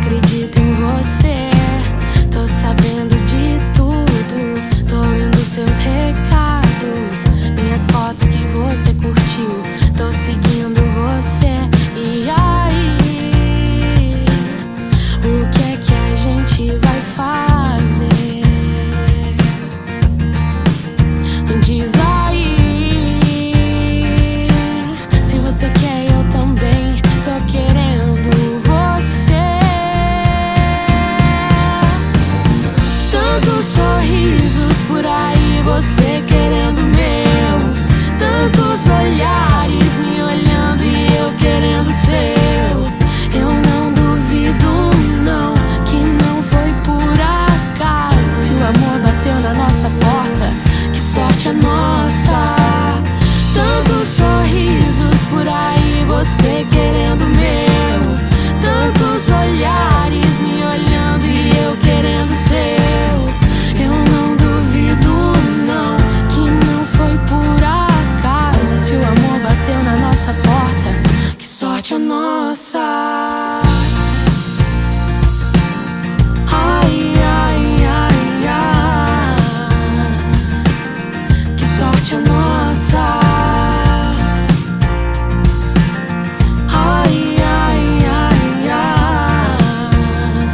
acredito em você. Tô sabendo de tudo, tô lendo seus recados, minhas fotos que você curtiu, tô seguindo você. E aí, o que é que a gente vai fazer? Diz aí, se você quer eu também tô querendo você. Tantos sorrisos por aí, você querendo meu, tantos olhares me olhando e eu querendo seu. Eu não duvido não, que não foi por acaso. Se o amor bateu na nossa porta, que sorte a nossa. Tantos sorrisos por aí, você querendo meu, tantos olhares me olhando e eu querendo seu. Eu não duvido não, que não foi por acaso. Se o amor bateu na nossa porta, que sorte a nossa. Ai, ai, ai, ai, que sorte a nossa. Ai, ai, ai, ai.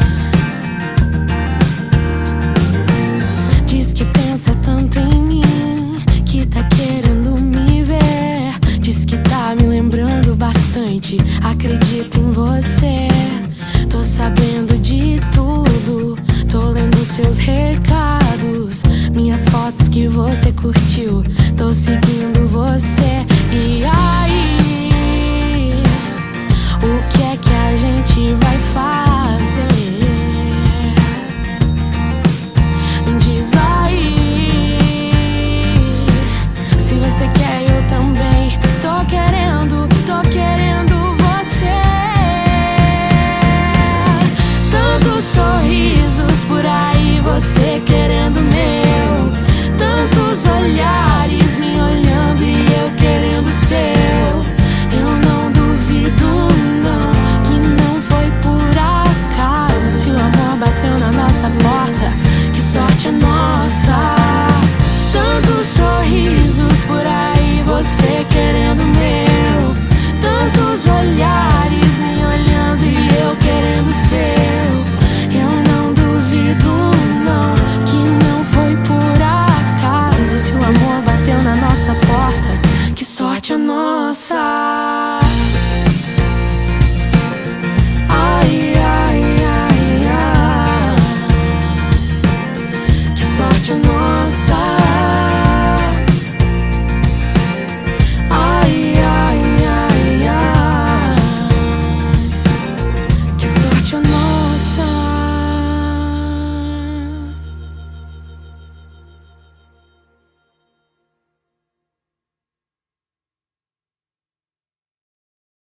Diz que pensa tanto em mim, que tá querendo me ver. Diz que tá me lembrando bastante, acredito em você. Tô sabendo de tudo, tô lendo seus recados, minhas fotos que você curtiu, tô seguindo